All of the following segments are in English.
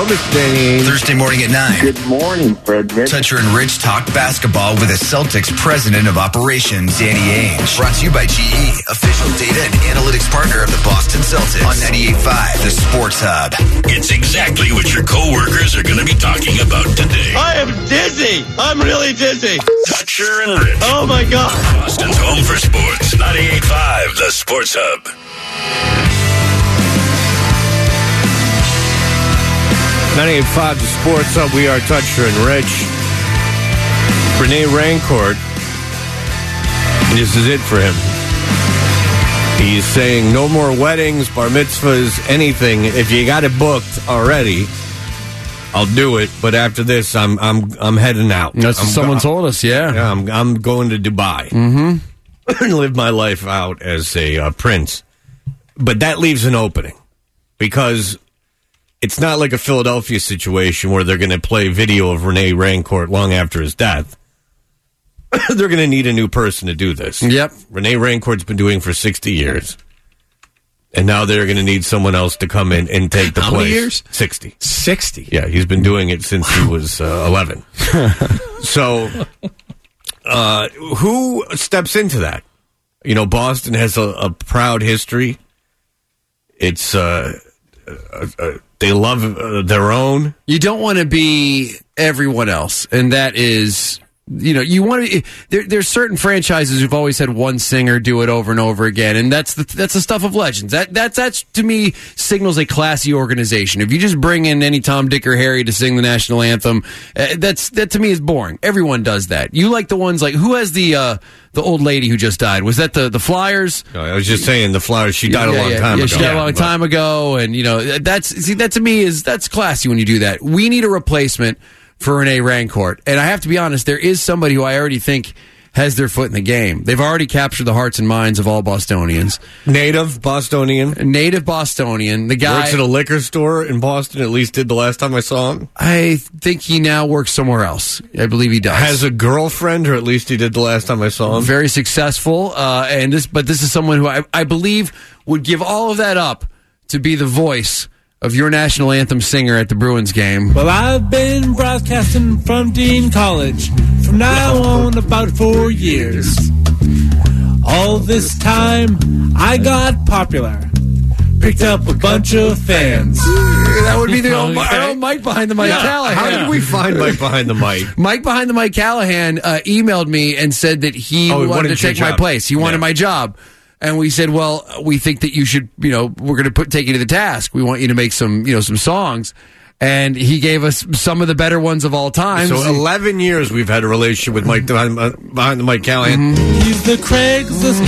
Mr. Danny Ainge. Thursday morning at 9. Good morning, Frederick. Toucher and Rich talk basketball with the Celtics president of operations, Danny Ainge. Brought to you by GE, official data and analytics partner of the Boston Celtics. On 98.5, the Sports Hub. It's exactly what your coworkers are going to be talking about today. I am dizzy. I'm really dizzy. Toucher and Rich. Oh, my God. Boston's home for sports. 98.5, the Sports Hub. 98.5, the Sports Hub. We are Toucher and Rich. Rene Rancourt. This is it for him. He's saying no more weddings, bar mitzvahs, anything. If you got it booked already, I'll do it. But after this, I'm heading out. That's what someone told us. Yeah, I'm going to Dubai. Mm-hmm. Live my life out as a prince. But that leaves an opening because it's not like a Philadelphia situation where they're going to play video of Rene Rancourt long after his death. They're going to need a new person to do this. Yep. Rene Rancourt's been doing for 60 years. And now they're going to need someone else to come in and take the place. How many years? 60. 60? Yeah, he's been doing it since he was 11. So, who steps into that? You know, Boston has a proud history. It's, they love their own. You don't want to be everyone else, and that is... You know, you want to. There's certain franchises who've always had one singer do it over and over again, and that's the stuff of legends. That's to me signals a classy organization. If you just bring in any Tom, Dick, or Harry to sing the national anthem, that to me is boring. Everyone does that. You like the ones like who has the old lady who just died? Was that the Flyers? No, I was just saying the Flyers. She died a long time ago. Yeah, she died a long time ago, and you know that to me that's classy when you do that. We need a replacement for Rene Rancourt. And I have to be honest, there is somebody who I already think has their foot in the game. They've already captured the hearts and minds of all Bostonians. Native Bostonian. The guy works at a liquor store in Boston, at least did the last time I saw him. I think he now works somewhere else. I believe he does. Has a girlfriend, or at least he did the last time I saw him. Very successful. But this is someone who I believe would give all of that up to be the voice of your national anthem singer at the Bruins game. Well, I've been broadcasting from Dean College from now on about 4 years. All this time, I got popular. Picked up a bunch of fans. That would be the old Mike behind the mic, Callahan. How did we find Mike behind the mic? Mike behind the mic, Callahan, emailed me and said that he wanted to take my place. He wanted my job. And we said, well, we think that you should, we're going to take you to the task. We want you to make some songs. And he gave us some of the better ones of all time. So 11 years we've had a relationship with Mike behind the Mike Callahan. Mm-hmm. He's the Craigslist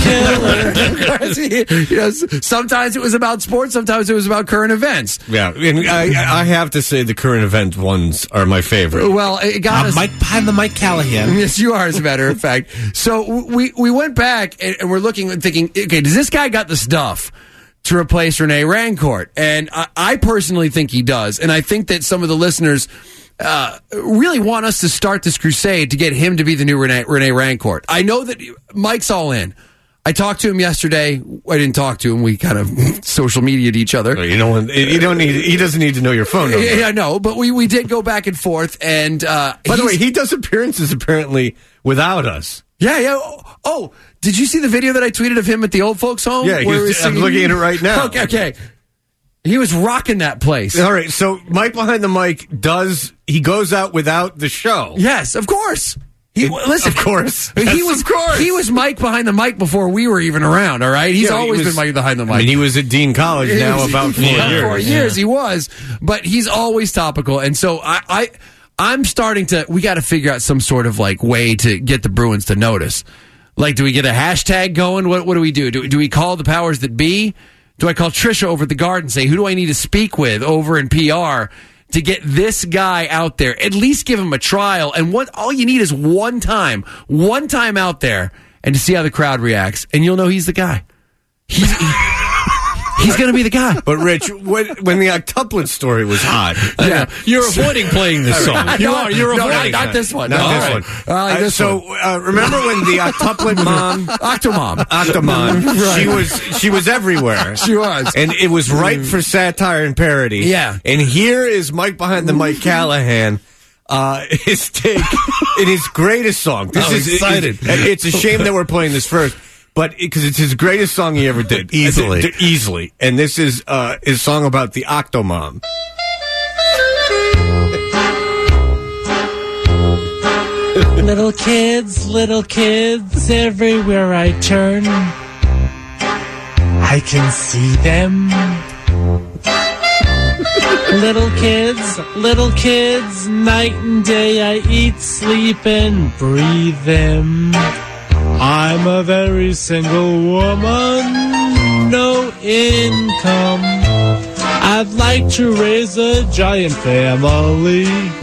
killer. Sometimes it was about sports. Sometimes it was about current events. Yeah, and I have to say the current event ones are my favorite. Well, it got us. Mike behind the Mike Callahan. Yes, you are, as a matter of fact. So we went back and we're looking and thinking, okay, does this guy got the stuff to replace Rene Rancourt? And I personally think he does. And I think that some of the listeners really want us to start this crusade to get him to be the new Rene Rancourt. I know that Mike's all in. I talked to him yesterday. I didn't talk to him. We kind of social media'd each other. He doesn't need to know your phone number. Yeah, no, but we did go back and forth. And by the way, he does appearances apparently without us. Yeah. Oh, did you see the video that I tweeted of him at the old folks' home? Yeah, I'm looking at it right now. Okay. He was rocking that place. All right, so Mike behind the mic he goes out without the show. Yes, of course. Listen, of course. He was Mike behind the mic before we were even around, all right? He's always been Mike behind the mic. I mean, he was at Dean College about 4 years. 4 years he was, but he's always topical. And so I'm starting to, we got to figure out some sort of way to get the Bruins to notice. Like, do we get a hashtag going? What do we do? Do we call the powers that be? Do I call Trisha over at the Garden and say, who do I need to speak with over in PR to get this guy out there? At least give him a trial. And all you need is one time out there and to see how the crowd reacts. And you'll know he's the guy. He's going to be the guy. But Rich, when the octuplet story was hot, You're avoiding playing this song. You're avoiding. Not this one. Not No, this one. this So remember when the octuplet mom, Octomom, she was everywhere. She was. And it was ripe for satire and parody. Yeah. And here is Mike Behind the Mike Callahan. His take in his greatest song. This is excited. It's a shame that we're playing this first, but because it's his greatest song he ever did, easily. And this is his song about the Octomom. Little kids, everywhere I turn, I can see them. Little kids, night and day I eat, sleep, and breathe them. I'm a very single woman, no income. I'd like to raise a giant family,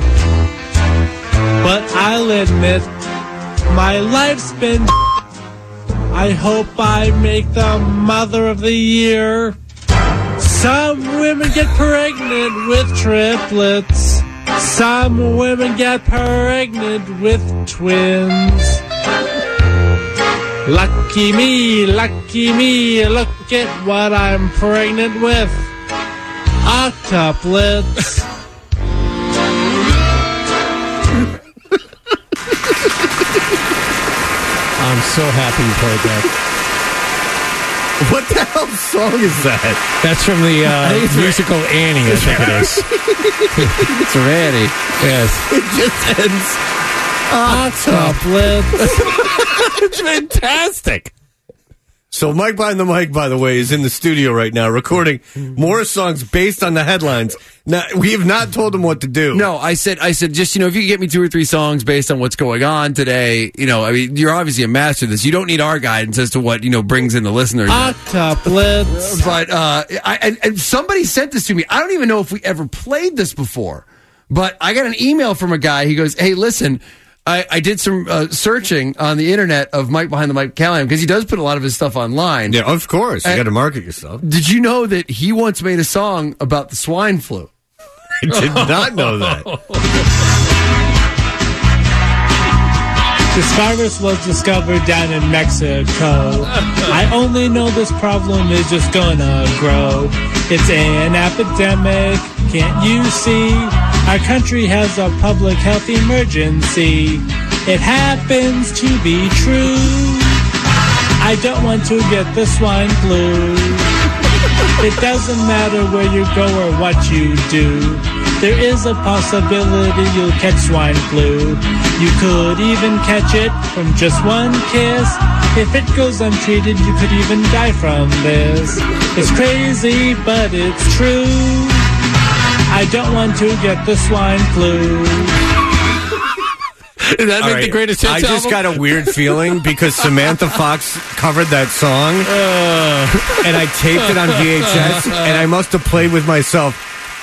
but I'll admit my life's been. I hope I make the mother of the year. Some women get pregnant with triplets. Some women get pregnant with twins. Lucky me, look at what I'm pregnant with. Octuplets. I'm so happy you played that. What the hell song is that? That's from the musical Annie, I think it is. It's from Annie. Yes. It just ends. Octuplets. It's fantastic. So Mike Behind the Mic, by the way, is in the studio right now recording more songs based on the headlines. Now, we have not told him what to do. No, I said, just, if you could get me 2 or 3 songs based on what's going on today, I mean, you're obviously a master of this. You don't need our guidance as to what, brings in the listener. Octuplets. But, and somebody sent this to me. I don't even know if we ever played this before, but I got an email from a guy. He goes, hey, listen, I did some searching on the internet of Mike Behind the Mic Callahan because he does put a lot of his stuff online. Yeah, of course. You got to market yourself. Did you know that he once made a song about the swine flu? I did not know that. This virus was discovered down in Mexico. I only know this problem is just gonna grow. It's an epidemic, can't you see? Our country has a public health emergency. It happens to be true. I don't want to get the swine flu. It doesn't matter where you go or what you do. There is a possibility you'll catch swine flu. You could even catch it from just one kiss. If it goes untreated, you could even die from this. It's crazy, but it's true. I don't want to get the swine flu. Did that make the greatest hits I just got a weird feeling because Samantha Fox covered that song, and I taped it on VHS, and I must have played with myself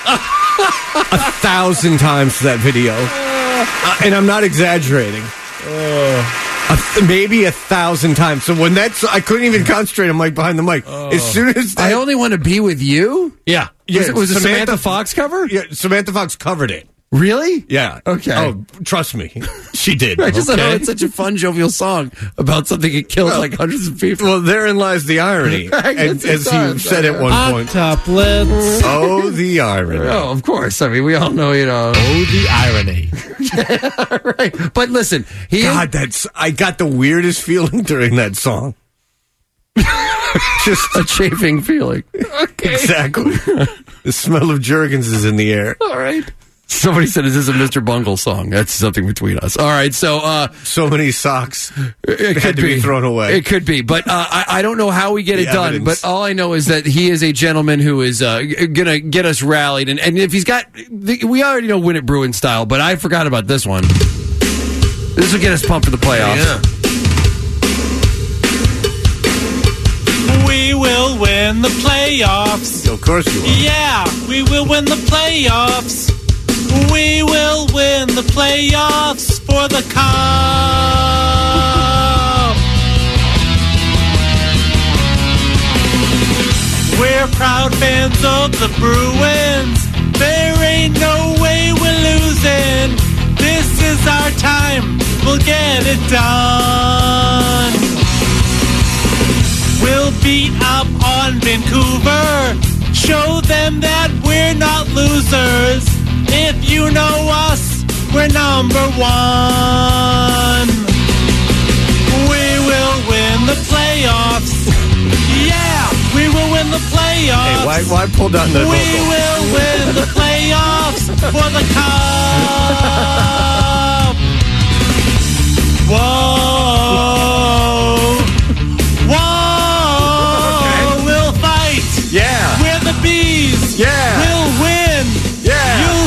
1,000 times to that video, and I'm not exaggerating. Maybe 1,000 times. So when I couldn't even concentrate on Mike Behind the Mic. As soon as I Only Want to Be With You? Yeah. Was it Samantha Fox cover? Yeah, Samantha Fox covered it. Really? Yeah. Okay. Oh, trust me. She did. I just thought it's such a fun, jovial song about something that kills like hundreds of people. Well, therein lies the irony. As you said at one point. Octuplets. Oh, the irony. Oh, of course. I mean, we all know, Oh, the irony. Right. But listen, I got the weirdest feeling during that song. Just a chafing feeling. Okay. Exactly. The smell of Jergens is in the air. All right. Somebody said, is this a Mr. Bungle song? That's something between us. All right, so... so many socks it had to be thrown away. It could be, but I don't know how we get it done, evidence. but all I know is that he is a gentleman who is going to get us rallied, and if he's got... we already know Win It Bruin style, but I forgot about this one. This will get us pumped for the playoffs. Yeah. We will win the playoffs. Of course you will. Yeah, we will win the playoffs. We will win the playoffs for the cup. We're we're proud fans of the Bruins. There ain't no way we're losing. This is our time. We'll get it done. We'll beat up on Vancouver. Show them that we're not losers. If you know us, we're number one. We will win the playoffs. Yeah, we will win the playoffs. Hey, why pull down the We vocal? will win the playoffs for the cup. Whoa. Whoa. We'll fight. Yeah. We're the bees. Yeah. We'll win. Yeah. You'll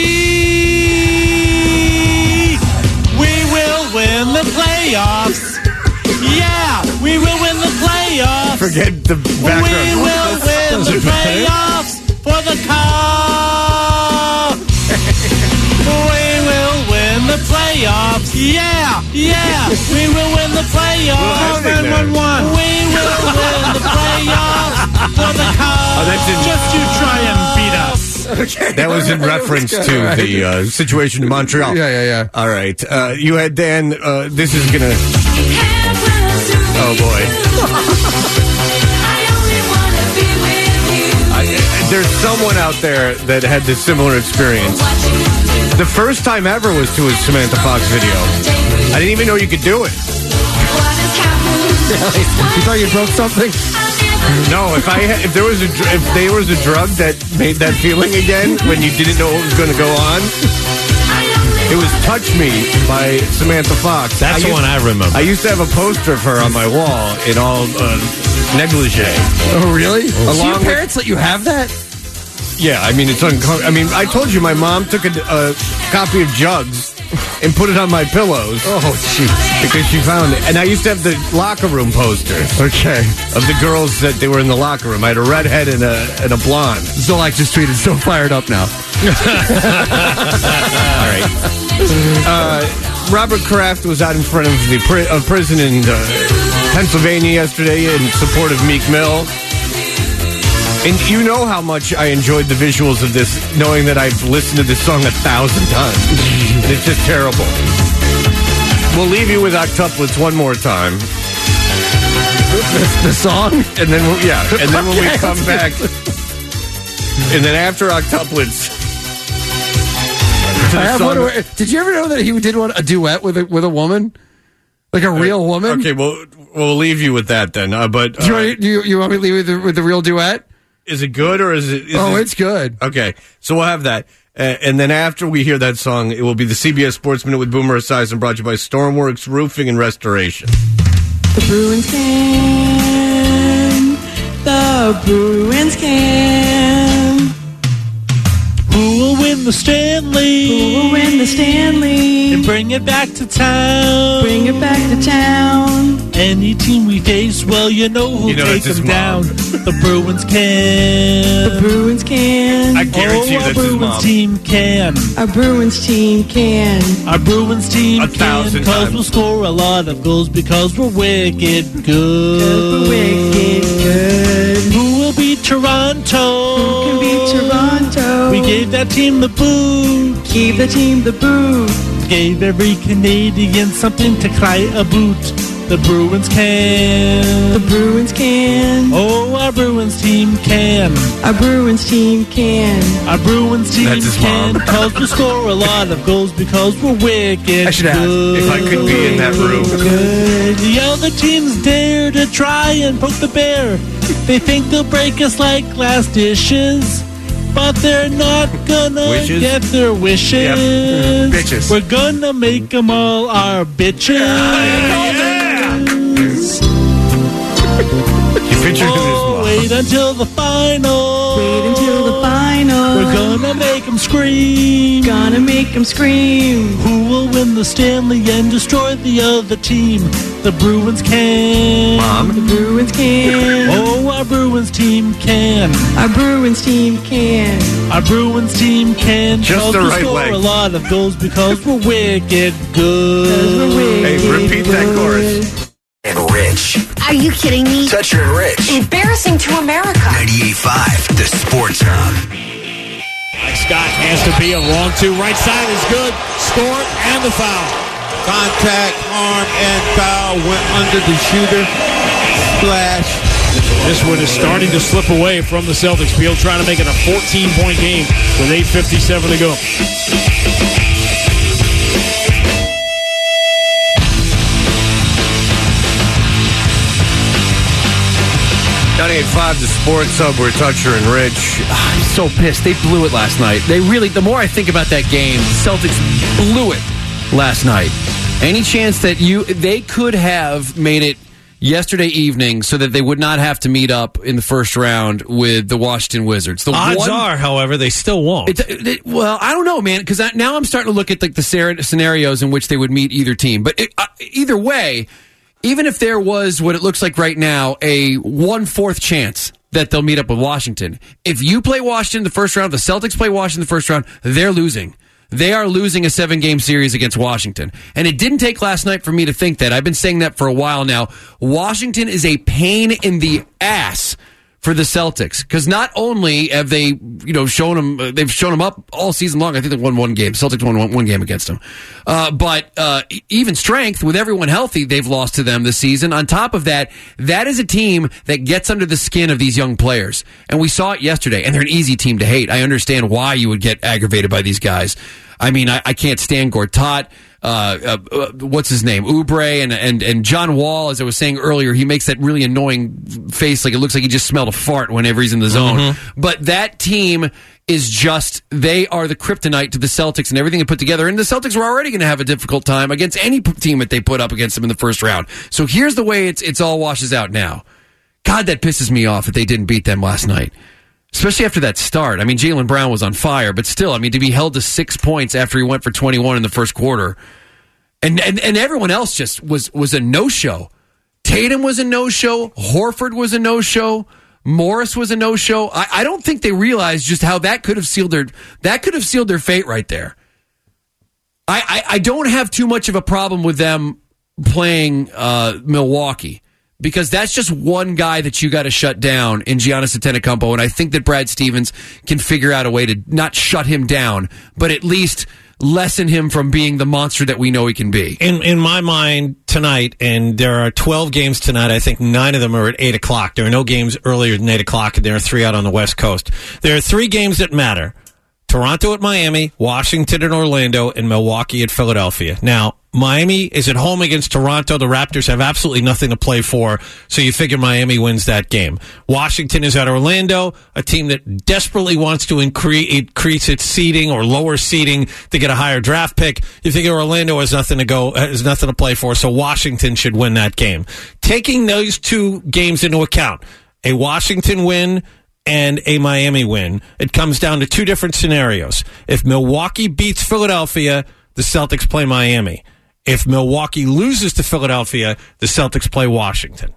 see. We will win the playoffs. Yeah, we will win the playoffs. Forget the We background. will win the playoffs for the cup. We will win the playoffs. Yeah, yeah. We will win the playoffs. Well, 911. We will win the playoffs for the cup. Oh, that's in- Just you try and beat us. That was in reference to the situation in Montreal. Yeah. All right. You had Dan. This is going to. Oh, boy. There's someone out there that had this similar experience. The first time ever was to a Samantha Fox video. I didn't even know you could do it. You thought you broke something? No, if there was a drug that made that feeling again when you didn't know what was going to go on, it was "Touch Me" by Samantha Fox. That's the one I remember. I used to have a poster of her on my wall in all negligee. Oh, really? So Along your with- parents let you have that? Yeah, I mean it's uncomfortable. I mean, I told you my mom took a copy of Jugs and put it on my pillows. Oh, jeez. Because she found it. And I used to have the locker room posters. Okay. Of the girls that they were in the locker room. I had a redhead and a blonde. Zolak just tweeted, so fired up now. All right. Robert Kraft was out in front of the prison in Pennsylvania yesterday in support of Meek Mill. And you know how much I enjoyed the visuals of this, knowing that I've listened to this song 1,000 times. And it's just terrible. We'll leave you with Octuplets one more time. The song? And then, when we come back, and then after Octuplets, I have one where, did you ever know that he did a duet with a woman? Like a real woman? Okay, we'll leave you with that then. But Do you want me to leave with the real duet? Is it good or is it? It's good. Okay, so we'll have that. And then after we hear that song, it will be the CBS Sports Minute with Boomer Esiason, brought to you by Stormworks Roofing and Restoration. The Bruins can. The Bruins can. Who will win the Stanley? Who will win the Stanley? And bring it back to town. Bring it back to town. Any team we face, well, you know who'll take that's his them mom. down. The Bruins can. The Bruins can. I guarantee you our that's his Bruins mom. team can. Our Bruins team can. Our Bruins team 1,000 can. Because times. we'll score a lot of goals because we're wicked good. Wicked good. Who will beat Toronto? Who can beat Toronto? We gave that team the boot. Give the team the boot. Gave every Canadian something to cry about. The Bruins can. The Bruins can. Oh, our Bruins team can. Our Bruins team can. Our Bruins team That's his can. mom. Because we score a lot of goals because we're wicked I should ask good. if I could be in that room. Good. The other teams dare to try and poke the bear. They think they'll break us like glass dishes. But they're not gonna Wishes? get their wishes. Yep. Bitches. We're gonna make them all our bitches. You pictured him as his Oh, mom. wait until the final. Wait until the final. We're gonna make them scream. Gonna make them scream. Who will win the Stanley and destroy the other team? The Bruins can. The Bruins can. Oh, our Bruins team can. Our Bruins team can. Our Bruins team can. Just 'Cause the we right score leg. a lot of goals because we're wicked good. Cause we're wicked Hey, repeat that chorus. And Rich. Are you kidding me? Toucher and Rich. Embarrassing to America. 98.5, the Sports Hub. Scott has to be a wrong two. Right side is good. Score and the foul. Contact, arm, and foul went under the shooter. Splash. This one is starting to slip away from the Celtics. Beal trying to make it a 14-point game with 8:57 to go. 98.5, the Sports Hub. We're Toucher and Rich. I'm so pissed. They blew it last night. They really, the more I think about that game, the Celtics blew it last night. Any chance that they could have made it yesterday evening so that they would not have to meet up in the first round with the Washington Wizards. Odds are, however, they still won't. Well, I don't know, man, because now I'm starting to look at the scenarios in which they would meet either team. But either way, even if there was what it looks like right now, a 1/4 chance that they'll meet up with Washington, if you play Washington in the first round, the Celtics play Washington in the first round, they're losing. They are losing a 7-game series against Washington. And it didn't take last night for me to think that. I've been saying that for a while now. Washington is a pain in the ass for the Celtics, because not only have they, shown them, they've shown them up all season long. I think they won one game. Celtics won one game against them. But even strength, with everyone healthy, they've lost to them this season. On top of that, that is a team that gets under the skin of these young players. And we saw it yesterday, and they're an easy team to hate. I understand why you would get aggravated by these guys. I mean, I can't stand Gortat. What's his name? Oubre and John Wall, as I was saying earlier, he makes that really annoying face, like it looks like he just smelled a fart whenever he's in the zone. Mm-hmm. But that team is just, they are the kryptonite to the Celtics and everything they put together. And the Celtics were already going to have a difficult time against any team that they put up against them in the first round. So here's the way it's all washes out now. God, that pisses me off that they didn't beat them last night. Especially after that start. I mean, Jaylen Brown was on fire, but still, I mean, to be held to 6 points after he went for 21 in the first quarter, and everyone else just was a no-show. Tatum was a no-show. Horford was a no-show. Morris was a no-show. I don't think they realized just how that could have sealed their fate right there. I don't have too much of a problem with them playing Milwaukee, because that's just one guy that you got to shut down in Giannis Antetokounmpo, and I think that Brad Stevens can figure out a way to not shut him down, but at least lessen him from being the monster that we know he can be. In my mind tonight, and there are 12 games tonight, I think 9 of them are at 8 o'clock. There are no games earlier than 8 o'clock, and there are 3 out on the West Coast. There are 3 games that matter. Toronto at Miami, Washington at Orlando, and Milwaukee at Philadelphia. Now, Miami is at home against Toronto. The Raptors have absolutely nothing to play for, so you figure Miami wins that game. Washington is at Orlando, a team that desperately wants to increase its seeding or lower seeding to get a higher draft pick. You figure Orlando has nothing to play for, so Washington should win that game. Taking those 2 games into account, a Washington win and a Miami win, it comes down to 2 different scenarios. If Milwaukee beats Philadelphia, the Celtics play Miami. If Milwaukee loses to Philadelphia, the Celtics play Washington.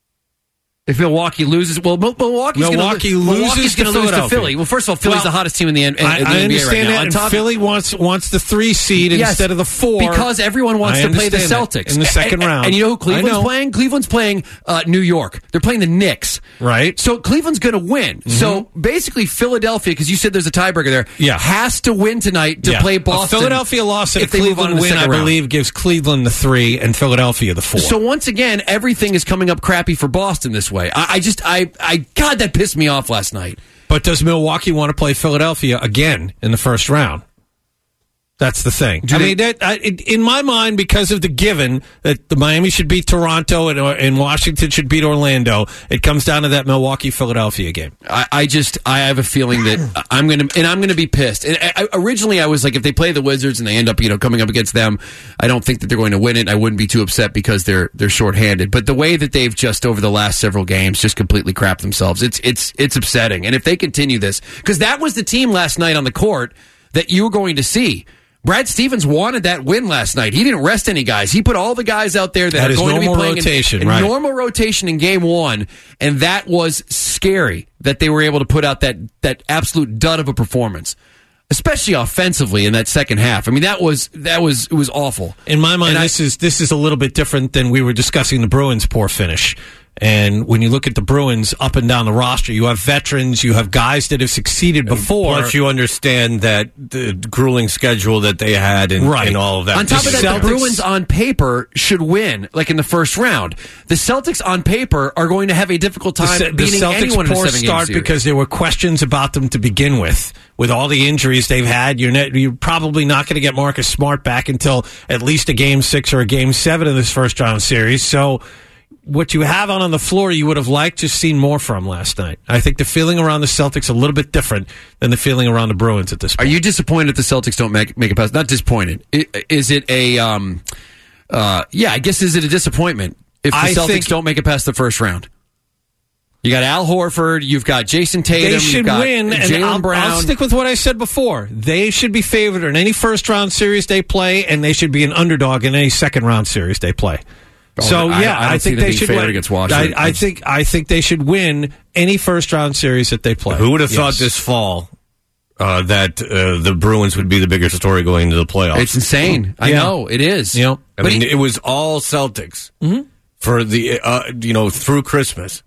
If Milwaukee loses, well, Milwaukee's going to lose to Philly. Well, first of all, Philly's the hottest team in the NBA I understand right now. That, and Philly wants the 3 seed instead of the 4. Because everyone wants to play the Celtics in the second round. And you know who Cleveland's playing? Cleveland's playing New York. They're playing the Knicks. Right. So Cleveland's going to win. Mm-hmm. So basically Philadelphia, because you said there's a tiebreaker there, has to win tonight to play Boston. A Philadelphia loss and a Cleveland win, I believe, gives Cleveland the 3 and Philadelphia the 4. So once again, everything is coming up crappy for Boston this way. God, that pissed me off last night. But does Milwaukee want to play Philadelphia again in the first round? That's the thing. In my mind, because of the given that the Miami should beat Toronto and Washington should beat Orlando, it comes down to that Milwaukee-Philadelphia game. I have a feeling that I'm going to be pissed. And originally, I was like, if they play the Wizards and they end up, coming up against them, I don't think that they're going to win it. I wouldn't be too upset because they're shorthanded. But the way that they've just over the last several games just completely crapped themselves, it's upsetting. And if they continue this, because that was the team last night on the court that you were going to see. Brad Stevens wanted that win last night. He didn't rest any guys. He put all the guys out there that are going to be playing in normal rotation in game 1, and that was scary that they were able to put out that absolute dud of a performance. especially offensively in that second half. I mean, it was awful. In my mind, this is a little bit different than we were discussing the Bruins' poor finish. And when you look at the Bruins up and down the roster, you have veterans, you have guys that have succeeded before. Plus, you understand that the grueling schedule that they had and all of that. On top of that, the Bruins on paper should win, like in the first round. The Celtics on paper are going to have a difficult time beating anyone in a 7-game start series. because there were questions about them to begin with. With all the injuries they've had, you're probably not going to get Marcus Smart back until at least a Game 6 or a Game 7 of this first round series. So what you have on the floor, you would have liked to have seen more from last night. I think the feeling around the Celtics a little bit different than the feeling around the Bruins at this point. Are you disappointed the Celtics don't make it past? Not disappointed. Is it a, I guess is it a disappointment if the Celtics don't make it past the first round? You got Al Horford, you've got Jason Tatum, they should you've got win, Jaylen Brown. I'll stick with what I said before. They should be favored in any first-round series they play, and they should be an underdog in any second-round series they play. So I think they should win against Washington. I think they should win any first-round series that they play. Who would have thought this fall that the Bruins would be the bigger story going into the playoffs? It's insane. I know it is. You know, I mean, it was all Celtics for the through Christmas.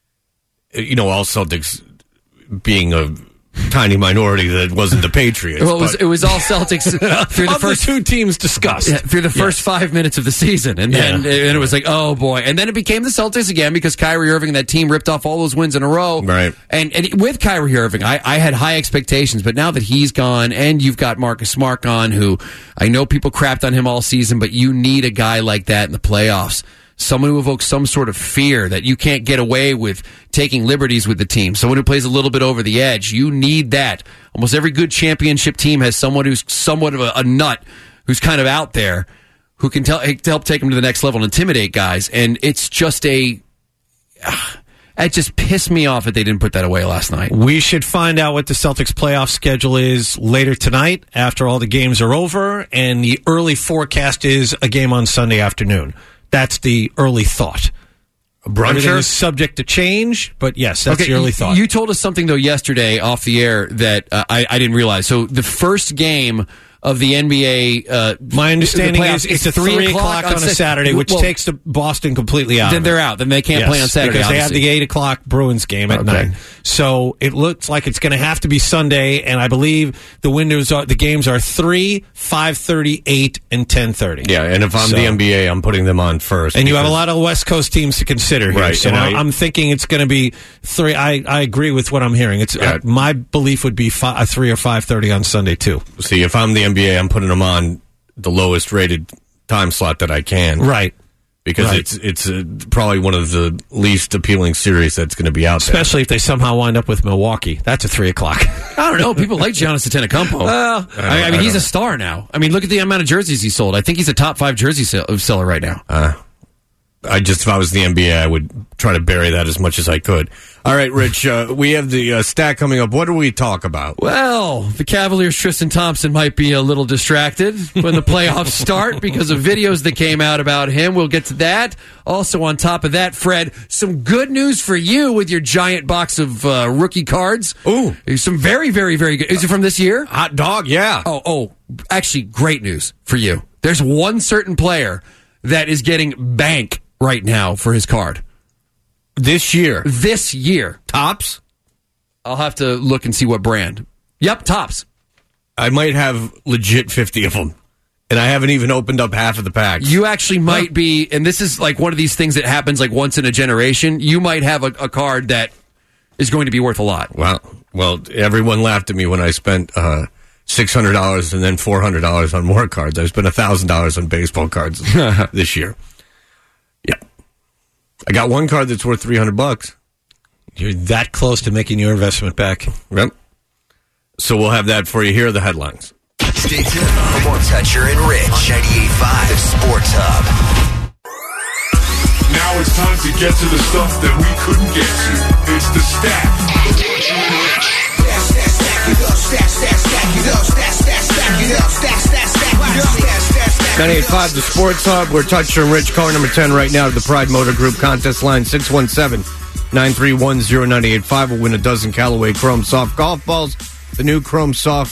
All Celtics being a tiny minority that wasn't the Patriots. Well, it was all Celtics through the first two teams discussed through the first 5 minutes of the season, and then and it was like, oh boy, and then it became the Celtics again because Kyrie Irving and that team ripped off all those wins in a row. Right, and with Kyrie Irving, I had high expectations, but now that he's gone, and you've got Marcus Smart gone, who I know people crapped on him all season, but you need a guy like that in the playoffs. Someone who evokes some sort of fear that you can't get away with taking liberties with the team. Someone who plays a little bit over the edge. You need that. Almost every good championship team has someone who's somewhat of a nut, who's kind of out there, who can help take them to the next level and intimidate guys. And it's just it just pissed me off that they didn't put that away last night. We should find out what the Celtics playoff schedule is later tonight after all the games are over. And the early forecast is a game on Sunday afternoon. That's the early thought. Everything is subject to change, but yes, that's the early thought. You told us something, though, yesterday off the air that I didn't realize. So the first game of the NBA... my understanding is it's a 3 o'clock on a Saturday, which takes Boston completely out. Then they're out. Then they can't play on Saturday, because they have the 8 o'clock Bruins game at 9. So it looks like it's going to have to be Sunday, and I believe the games are 3, 5:30, 8, and 10:30. Yeah, and if I'm the NBA, I'm putting them on first. And you have a lot of West Coast teams to consider here. Right, so I'm thinking it's going to be 3. I agree with what I'm hearing. It's my belief would be 3 or 5:30 on Sunday, too. See, if I'm the NBA, I'm putting them on the lowest rated time slot that I can. Right. Because it's probably one of the least appealing series that's going to be out there. Especially if they somehow wind up with Milwaukee. That's a 3 o'clock. I don't know. People like Giannis Antetokounmpo. I mean, he's a star now. I mean, look at the amount of jerseys he sold. I think he's a top 5 jersey seller right now. If I was the NBA, I would try to bury that as much as I could. All right, Rich, we have the stat coming up. What do we talk about? Well, the Cavaliers' Tristan Thompson might be a little distracted when the playoffs start because of videos that came out about him. We'll get to that. Also, on top of that, Fred, some good news for you with your giant box of rookie cards. Ooh. Some very, very, very good. Is it from this year? Hot dog, yeah. Oh, actually, great news for you. There's one certain player that is getting bank right now for his card. This year? Topps? I'll have to look and see what brand. Yep, Topps. I might have legit 50 of them. And I haven't even opened up half of the packs. You actually might be, and this is like one of these things that happens like once in a generation. You might have a card that is going to be worth a lot. Wow. Well, everyone laughed at me when I spent $600 and then $400 on more cards. I spent $1,000 on baseball cards this year. Yeah. I got one card that's worth $300. You're that close to making your investment back. Yep. So we'll have that for you. Here are the headlines. Stay tuned for more Toucher and Rich on 98.5 The Sports Hub. Now it's time to get to the stuff that we couldn't get to. It's the stack. Toucher and Rich. Stack it up, stack it up, stack it up, stack 98.5 The Sports Hub. We're Toucher and Rich. Caller number 10 right now to the Pride Motor Group contest line 617-931-0985 will win a dozen Callaway Chrome Soft golf balls. The new Chrome Soft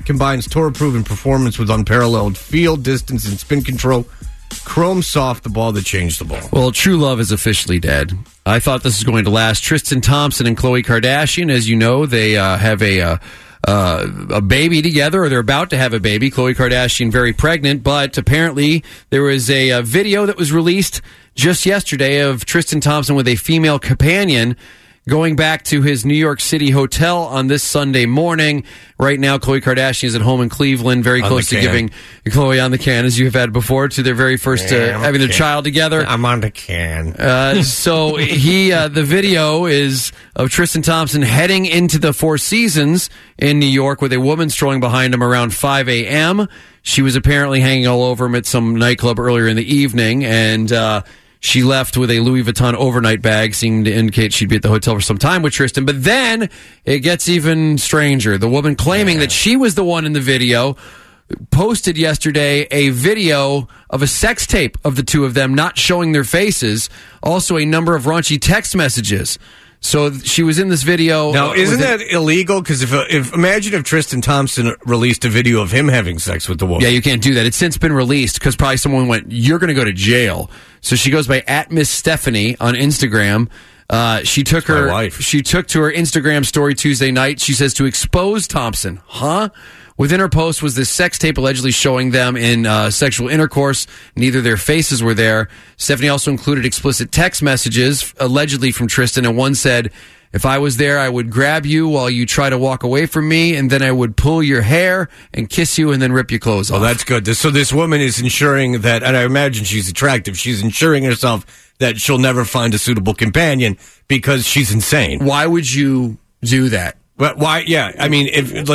combines tour-proven performance with unparalleled field, distance, and spin control. Chrome Soft, the ball that changed the ball. Well, true love is officially dead. I thought this was going to last. Tristan Thompson and Khloe Kardashian, as you know, they have a baby together, or they're about to have a baby. Khloe Kardashian very pregnant, but apparently there was a video that was released just yesterday of Tristan Thompson with a female companion going back to his New York City hotel on this Sunday morning. Right now, Khloe Kardashian is at home in Cleveland, very close to giving Khloe on the can, as you have had before, to their very first having their child together. I'm on the can. So the video is of Tristan Thompson heading into the Four Seasons in New York with a woman strolling behind him around 5 a.m. She was apparently hanging all over him at some nightclub earlier in the evening, and she left with a Louis Vuitton overnight bag, seeming to indicate she'd be at the hotel for some time with Tristan. But then it gets even stranger. The woman claiming that she was the one in the video posted yesterday a video of a sex tape of the two of them not showing their faces. Also a number of raunchy text messages. So she was in this video. Now, isn't that illegal? Because if imagine if Tristan Thompson released a video of him having sex with the woman. Yeah, you can't do that. It's since been released because probably someone went, "You're going to go to jail." So she goes by @MissStephanie on Instagram. She took to her Instagram story Tuesday night. She says to expose Thompson. Within her post was this sex tape allegedly showing them in sexual intercourse. Neither their faces were there. Stephanie also included explicit text messages, allegedly from Tristan, and one said, "If I was there, I would grab you while you try to walk away from me, and then I would pull your hair and kiss you and then rip your clothes off." Oh, that's good. So this woman is ensuring that, and I imagine she's attractive, she's ensuring herself that she'll never find a suitable companion because she's insane. Why would you do that? But why? Yeah, I mean,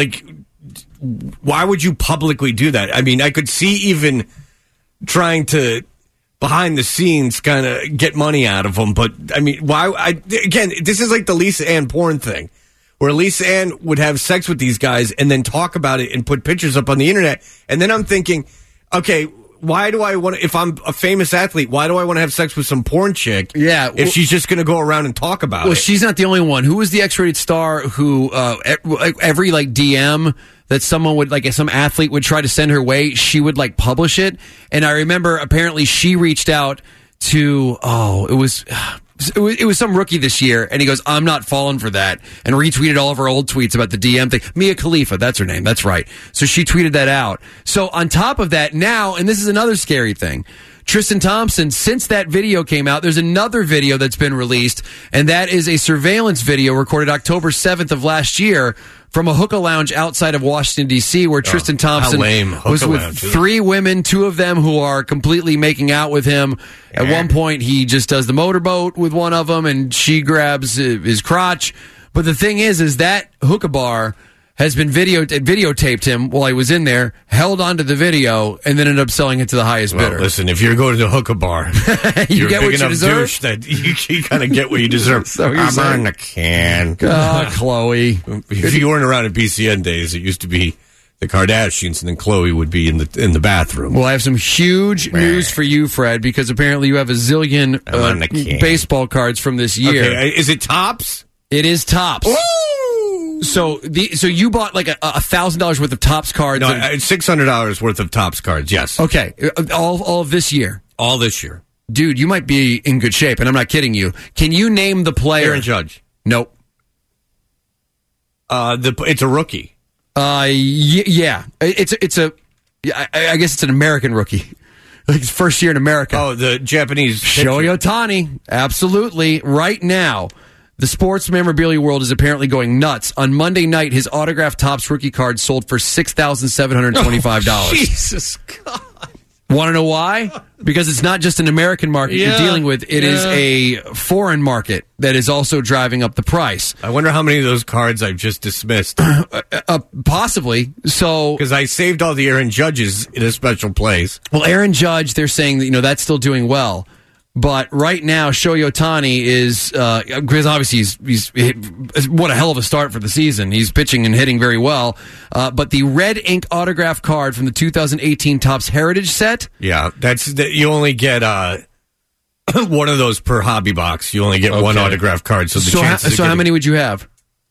why would you publicly do that? I mean, I could see even trying to behind the scenes kind of get money out of them, but I mean, again, this is like the Lisa Ann porn thing, where Lisa Ann would have sex with these guys and then talk about it and put pictures up on the internet, and then I'm thinking, okay, why do I want to, if I'm a famous athlete, why do I want to have sex with some porn chick? Yeah. If she's just going to go around and talk about it. Well, she's not the only one. Who was the X-rated star who, every DM that someone would, like, some athlete would try to send her way, she would, like, publish it? And I remember apparently she reached out to, it was some rookie this year, and he goes, "I'm not falling for that," and retweeted all of her old tweets about the DM thing. Mia Khalifa, that's her name, that's right. So she tweeted that out. So on top of that, now, and this is another scary thing, Tristan Thompson, since that video came out, there's another video that's been released, and that is a surveillance video recorded October 7th of last year from a hookah lounge outside of Washington, D.C., where Tristan Thompson was with three women, two of them who are completely making out with him. At one point, he just does the motorboat with one of them, and she grabs his crotch. But the thing is that hookah bar has been videotaped him while he was in there, held onto the video, and then ended up selling it to the highest bidder. Listen, if you're going to the hookah bar, you you're get a big what you enough deserve. douche that you kind of get what you deserve. So I'm on the can. Khloe. If you weren't around at BCN days, it used to be the Kardashians, and then Khloe would be in the bathroom. Well, I have some huge news for you, Fred, because apparently you have a zillion baseball cards from this year. Okay, is it Topps? It is Topps. Woo! So you bought like $1,000 worth of Topps cards? No, $600 worth of Topps cards. Yes. Okay, all of this year. All this year, dude. You might be in good shape, and I'm not kidding you. Can you name the player? Aaron Judge. Nope. It's a rookie. Yeah. I guess it's an American rookie. Like his first year in America. Oh, the Japanese Shohei Ohtani. Absolutely. Right now, the sports memorabilia world is apparently going nuts. On Monday night, his autographed Topps rookie card sold for $6,725. Oh, Jesus God. Want to know why? Because it's not just an American market you're dealing with. It is a foreign market that is also driving up the price. I wonder how many of those cards I've just dismissed. Possibly. So, because I saved all the Aaron Judges in a special place. Well, Aaron Judge, they're saying that, that's still doing well. But right now, Shohei Ohtani is, because obviously he's what a hell of a start for the season. He's pitching and hitting very well. But the red ink autograph card from the 2018 Topps Heritage set. Yeah, you only get one of those per hobby box. You only get one autograph card. So how many would you have?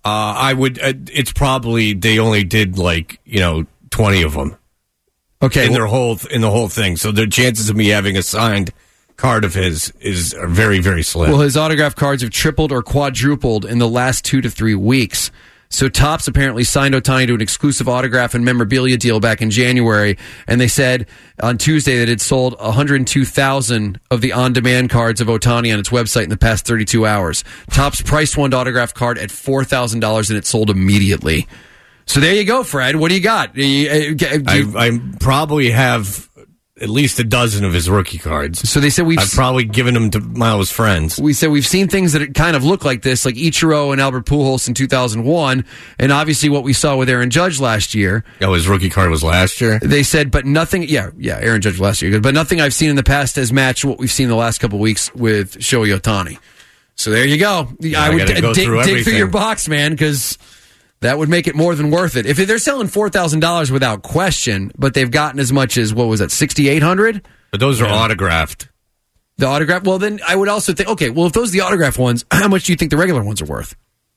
I would. It's probably they only did 20 of them. Okay, in the whole thing. So the chances of me having a signed card of his are very, very slim. Well, his autograph cards have tripled or quadrupled in the last 2 to 3 weeks. So Topps apparently signed Ohtani to an exclusive autograph and memorabilia deal back in January, and they said on Tuesday that it sold 102,000 of the on-demand cards of Ohtani on its website in the past 32 hours. Topps priced one autograph card at $4,000, and it sold immediately. So there you go, Fred. What do you got? I probably have at least a dozen of his rookie cards. So they said I've probably given them to Miles' friends. We said we've seen things that kind of look like this, like Ichiro and Albert Pujols in 2001, and obviously what we saw with Aaron Judge last year. Oh, his rookie card was last year? They said, but nothing, Aaron Judge last year, but nothing I've seen in the past has matched what we've seen the last couple of weeks with Shohei Ohtani. So there you go. I would dig through your box, man, because that would make it more than worth it. If they're selling $4,000 without question, but they've gotten as much as, what was that, $6,800? But those are autographed. The autograph? Well, then I would also think, okay, well, if those are the autograph ones, how much do you think the regular ones are worth?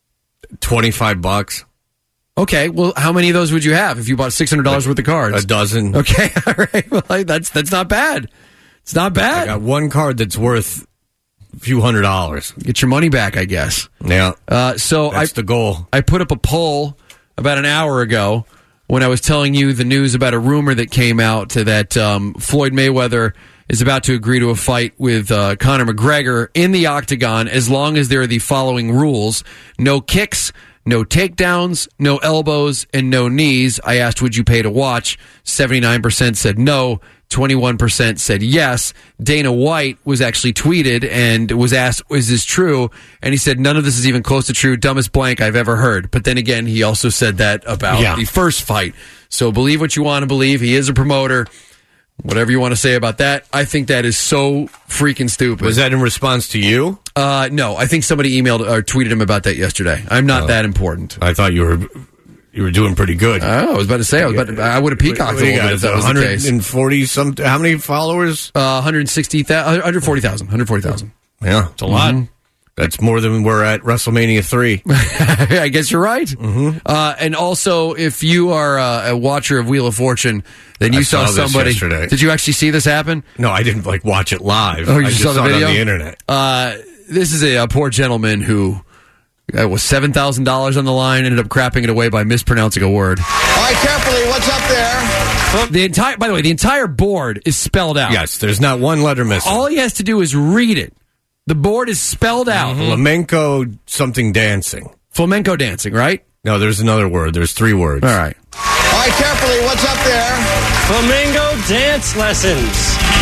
$25. Okay, well, how many of those would you have if you bought $600 worth of cards? A dozen. Okay, all right. Well, that's not bad. It's not bad. I got one card that's worth a few $100s. Get your money back, I guess. Yeah. So that's the goal. I put up a poll about an hour ago when I was telling you the news about a rumor that came out that Floyd Mayweather is about to agree to a fight with Conor McGregor in the octagon as long as there are the following rules: no kicks, no takedowns, no elbows, and no knees. I asked, would you pay to watch? 79% said no. 21% said yes. Dana White was actually tweeted and was asked, is this true? And he said, none of this is even close to true. Dumbest blank I've ever heard. But then again, he also said that about the first fight. So believe what you want to believe. He is a promoter. Whatever you want to say about that. I think that is so freaking stupid. Was that in response to you? No, I think somebody emailed or tweeted him about that yesterday. I'm not that important. I thought you were doing pretty good. I was about to say, I would have peacocked a little bit if that was the case. 140 some. How many followers? 140,000. 140,000. Yeah, it's a lot. Mm-hmm. That's more than we're at WrestleMania 3. I guess you're right. Mm-hmm. And also, if you are a watcher of Wheel of Fortune, then you saw somebody. Yesterday. Did you actually see this happen? No, I didn't watch it live. Oh, you I just saw the video? It on the internet. This is a poor gentleman who was $7,000 on the line, ended up crapping it away by mispronouncing a word. All right, carefully, what's up there? By the way, the entire board is spelled out. Yes, there's not one letter missing. All he has to do is read it. The board is spelled out. Mm-hmm. Flamenco something dancing. Flamenco dancing, right? No, there's another word. There's 3 words. All right. All right, carefully, what's up there? Flamingo dance lessons.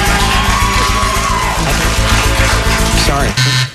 Sorry.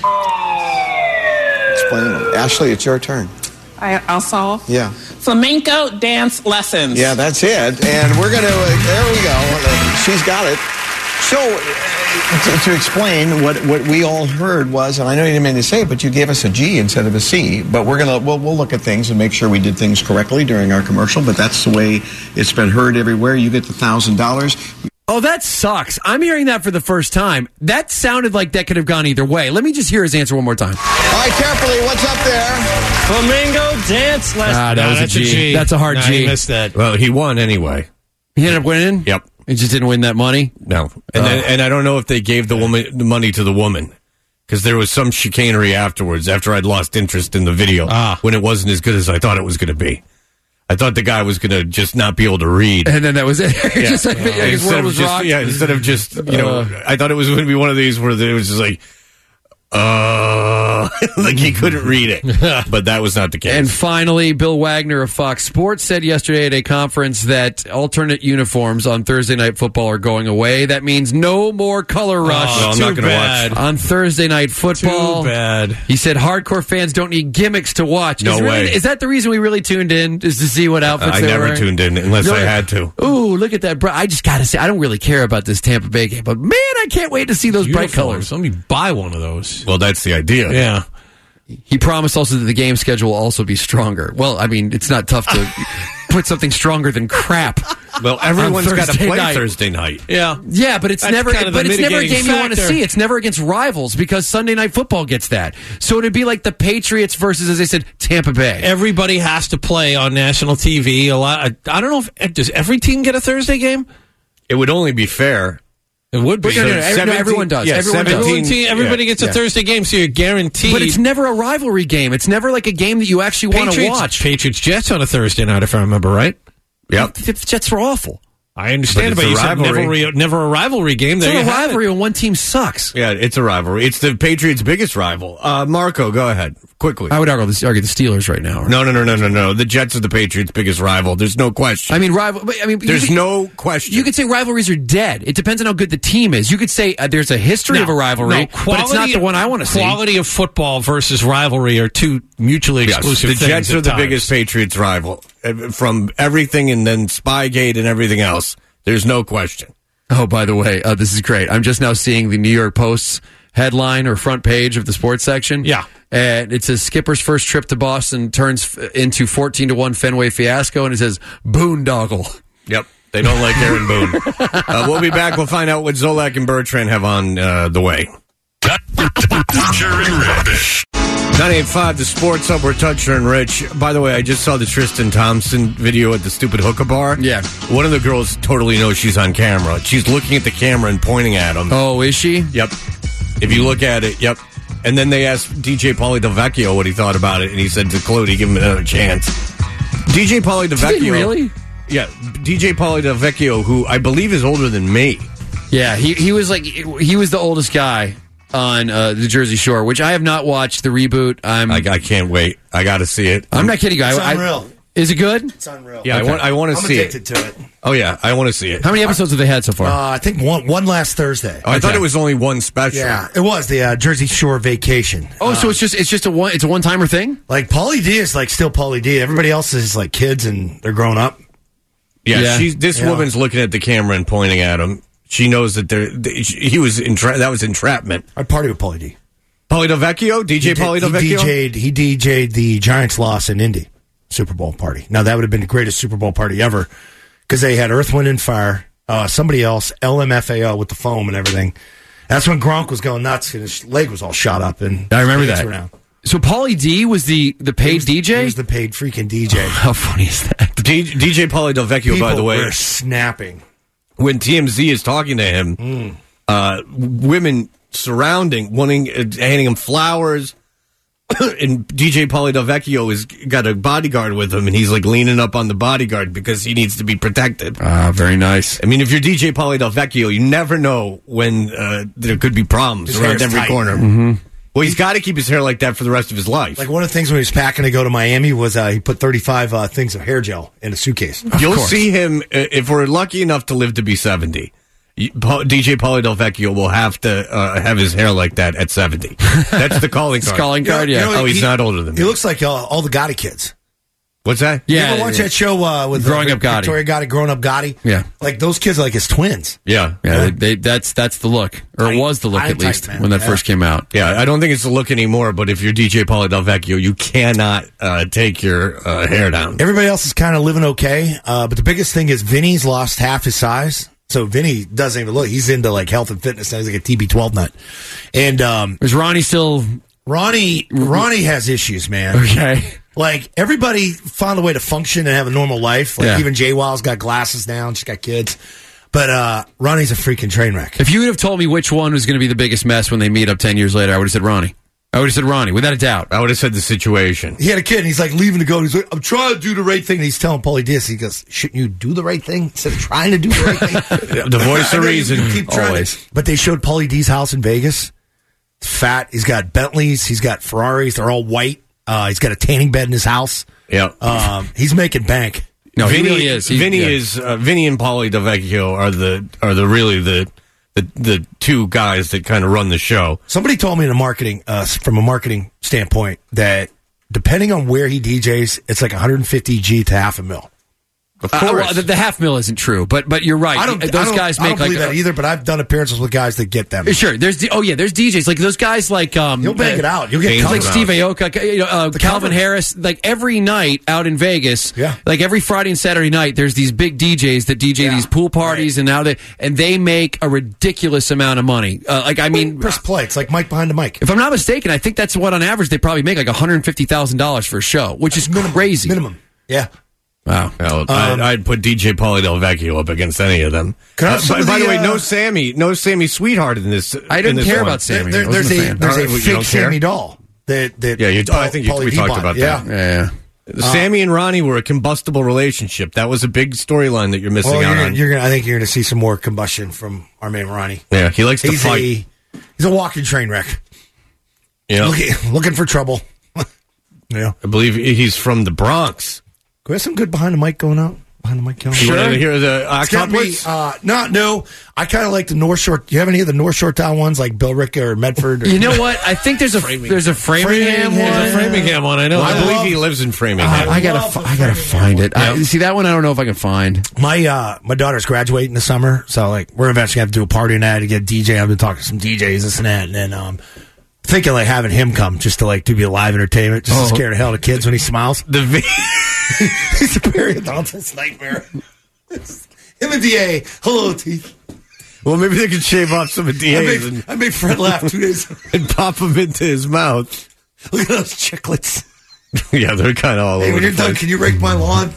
Explain. Ashley, it's your turn. I'll solve? Yeah. Flamenco dance lessons. Yeah, that's it. And we're going to, there we go. She's got it. So, to explain, what we all heard was, and I know you didn't mean to say it, but you gave us a G instead of a C. But we'll look at things and make sure we did things correctly during our commercial. But that's the way it's been heard everywhere. You get the $1,000. Oh, that sucks. I'm hearing that for the first time. That sounded like that could have gone either way. Let me just hear his answer one more time. All right, carefully, what's up there? Flamingo dance lessons. That was a G. That's a hard G. He missed that. Well, he won anyway. He ended up winning? Yep. He just didn't win that money? No. And I don't know if they gave the money to the woman. Because there was some chicanery afterwards, after I'd lost interest in the video, when it wasn't as good as I thought it was going to be. I thought the guy was going to just not be able to read. And then that was it. Yeah. Just like, his world was rocked. Yeah, instead of just, I thought it was going to be one of these where it was just like, like he couldn't read it. But that was not the case. And finally, Bill Wagner of Fox Sports said yesterday at a conference that alternate uniforms on Thursday Night Football are going away. That means no more color rush. No, I'm not going to watch. On Thursday Night Football. Too bad. He said hardcore fans don't need gimmicks to watch. No way. Is that the reason we really tuned in? Is to see what outfits I they were never wearing? tuned in unless I had to. Ooh, look at that. I just got to say, I don't really care about this Tampa Bay game, but man, I can't wait to see those bright colors. Let me buy one of those. Well, that's the idea. Yeah. He promised also that the game schedule will also be stronger. Well, I mean, it's not tough to put something stronger than crap Well, everyone's got to Thursday play night. Thursday night. Yeah. Yeah, but it's That's never. kind of the But it's never a mitigating game you want to factor. see. It's never against rivals because Sunday Night Football gets that. So it'd be like the Patriots versus, as I said, Tampa Bay. Everybody has to play on national TV. A lot. I don't know if does every team get a Thursday game. It would only be fair. It would be. No, everyone does. Yeah, Everyone does. 17 Everybody gets a Yeah. Thursday game, so you're guaranteed. But it's never a rivalry game. It's never like a game that you actually want to watch. Patriots Jets on a Thursday night, if I remember right. Yep. The Jets are awful. I understand, But but, it's you a said rivalry. never a rivalry game. It's There not you a have it. rivalry when one team sucks. Yeah, it's a rivalry. It's the Patriots' biggest rival. Marco, go ahead quickly. I would argue the Steelers right now. No. The Jets are the Patriots' biggest rival. There's no question. I mean, There's no question. You could say rivalries are dead. It depends on how good the team is. You could say there's a history of a rivalry, but it's not the one I want to see. Quality of football versus rivalry are two mutually exclusive the things. Jets are at the times. biggest Patriots rival from everything, and then Spygate and everything else. There's no question. Oh, by the way, this is great. I'm just now seeing the New York Post's headline or front page of the sports section. Yeah. And it says Skipper's first trip to Boston turns into 14-1 Fenway fiasco, and it says boondoggle. Yep. They don't like Aaron Boone. We'll be back. We'll find out what Zolak and Bertrand have on the way. Toucher and Rich. 98.5, the Sports Hub. We're Toucher and Rich. By the way, I just saw the Tristan Thompson video at the stupid hookah bar. Yeah. One of the girls totally knows she's on camera. She's looking at the camera and pointing at him. Oh, is she? Yep. If you look at it, yep. And then they asked DJ Pauly DeVecchio what he thought about it, and he said to Clody, give him another chance. DJ Pauly DeVecchio. Did he really? Yeah. DJ Pauly DeVecchio, who I believe is older than me. Yeah, he was the oldest guy on the Jersey Shore, which I have not watched the reboot. I can't wait. I got to see it. I'm not kidding you. It's unreal. Is it good? It's unreal. Yeah, Okay. I want to I'm see it. addicted to it. Oh, yeah, I want to see it. How many episodes have they had so far? I think one last Thursday. I thought it was only one special. Yeah, it was the Jersey Shore Vacation. So it's just a one timer thing. Like Pauly D is like still Pauly D. Everybody else is like kids and they're grown up. Yeah, this woman's looking at the camera and pointing at him. She knows that he was that was entrapment. I'd party with Pauly D. Pauly DeVecchio, DJ Pauly DeVecchio. He DJ'd the Giants loss in Indy Super Bowl party. Now that would have been the greatest Super Bowl party ever because they had Earth, Wind, and Fire. Somebody else, LMFAO with the foam and everything. That's when Gronk was going nuts and his leg was all shot up. And I remember danced that. around. So Pauly D was the paid DJ? He was the paid freaking DJ. How funny is that? DJ Pauly DeVecchio, People by the way, were snapping. when TMZ is talking to him, women surrounding, handing him flowers, and DJ Pauly DeVecchio has got a bodyguard with him, and he's like leaning up on the bodyguard because he needs to be protected. Very nice. I mean, if you're DJ Pauly DeVecchio, you never know when there could be problems His around hair's every tight. corner. Mm-hmm. Well, he's got to keep his hair like that for the rest of his life. Like one of the things when he was packing to go to Miami was he put 35 things of hair gel in a suitcase. You'll see him, if we're lucky enough to live to be 70, DJ Pauly DeVecchio will have to have his hair like that at 70. That's the calling card. Calling card, yeah. He's not older than me. He looks like all the Gotti kids. What's that? You ever watch that show with Growing Up Gotti? Victoria Gotti, Growing Up Gotti? Yeah. Like those kids are like his twins. Yeah. Yeah, that's the look, or it was the look Iron at least tight, man. when that Yeah. first came out. Yeah, I don't think it's the look anymore, but if you're DJ Pauly DeVecchio, you cannot take your hair down. Everybody else is kind of living okay, but the biggest thing is Vinny's lost half his size. So Vinny doesn't even look. He's into like health and fitness. He's like a TB12 nut. And Is Ronnie still Ronnie has issues, man. okay? Like everybody found a way to function and have a normal life. Like Yeah. even Jay Wild's got glasses now and she's got kids. But Ronnie's a freaking train wreck. If you would have told me which one was going to be the biggest mess when they meet up 10 years later, I would have said Ronnie. I would have said Ronnie, without a doubt. I would have said the situation. He had a kid and he's like leaving to go. And he's like, I'm trying to do the right thing. And he's telling Pauly this. He goes, shouldn't you do the right thing instead of trying to do the right thing? The voice I of know you reason. keep trying Always. to- But they showed Pauly D's house in Vegas. Fat. He's got Bentleys. He's got Ferraris. They're all white. He's got a tanning bed in his house. Yeah. He's making bank. No, he Vinny really is. Vinny and Pauly DeVecchio are the two guys that kind of run the show. Somebody told me from a marketing standpoint that depending on where he DJs, it's like 150 G to $500,000. Of course. Well, the half mil isn't true, but you're right. Those guys make I don't believe that either, but I've done appearances with guys that get them. Sure, there's DJs like those guys like you'll bang it out. You'll get like Steve Aoki, Calvin Harris. Like every night out in Vegas, like every Friday and Saturday night, there's these big DJs that DJ these pool parties, and now they make a ridiculous amount of money. Press play. It's like Mike behind the mic. If I'm not mistaken, I think that's what on average they probably make like $150,000 for a show, which is crazy. Minimum. Yeah. Wow. I'd put DJ Pauly Del Vecchio up against any of them. By the way, no Sammy Sweetheart in this. I didn't care about Sammy. There's a fake Sammy doll. I think we talked about that. Yeah. Sammy and Ronnie were a combustible relationship. That was a big storyline that you're missing out on. I think you're going to see some more combustion from our man Ronnie. Yeah, he likes to fight. He's a walking train wreck. Yeah, looking for trouble. Yeah, I believe he's from the Bronx. We have some good behind the mic going out. Behind the mic going. You want to hear the octuplets? No. I kind of like the North Shore. Do you have any of the North Shore town ones like Billerica or Medford? You know what? I think there's a Framingham one. There's a Framingham one. I know. I believe he lives in Framingham. I gotta find it. See that one? I don't know if I can find. My daughter's graduating this summer, so like we're eventually gonna have to do a party on that to get a DJ. I've been talking to some DJs, this and that, and then thinking like having him come just to be a live entertainment, just to scare the hell out of kids when he smiles. He's a periodontist nightmare. Him and DA. Hello, teeth. Well, maybe they could shave off some of DA's. I made Fred laugh 2 days and pop them into his mouth. Look at those chiclets. Yeah, they're kind of all over. When you're done, can you rake my lawn?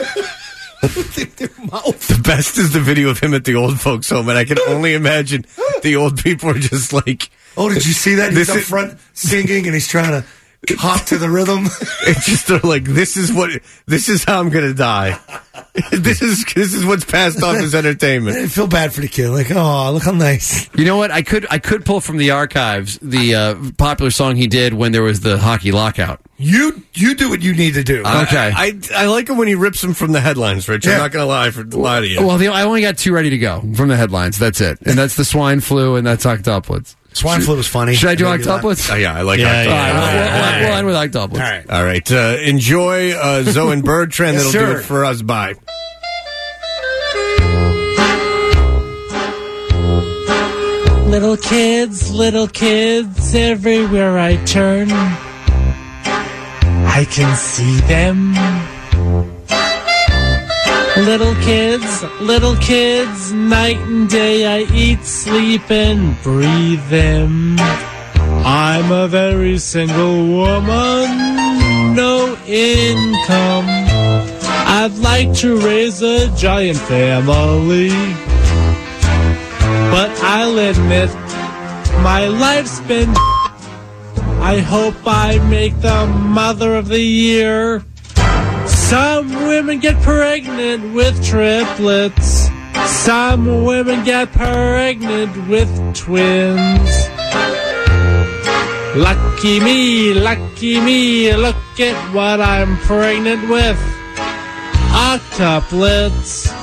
The best is the video of him at the old folks' home, and I can only imagine the old people are just like, "Oh, did you see that? He's up front singing, and he's trying to hop to the rhythm." It's just they're like, this is how I'm gonna die. This is what's passed off as entertainment. I feel bad for the kid. Like, oh, look how nice. You know what? I could pull from the archives the popular song he did when there was the hockey lockout. You do what you need to do. Okay. I like it when he rips them from the headlines, Rich. I'm not going to lie to you. Well, I only got 2 ready to go from the headlines. That's it. And that's the swine flu and that's octuplets. Swine flu was funny. Should I do octuplets? Yeah, I like octuplets. All right, we'll end with octuplets. All right. Enjoy Zoe and Bertrand. That'll do it for us. Bye. Little kids, everywhere I turn, I can see them. Little kids, night and day I eat, sleep, and breathe them. I'm a very single woman, no income. I'd like to raise a giant family, but I'll admit my life's been. I hope I make the mother of the year. Some women get pregnant with triplets. Some women get pregnant with twins. Lucky me, look at what I'm pregnant with. Octuplets.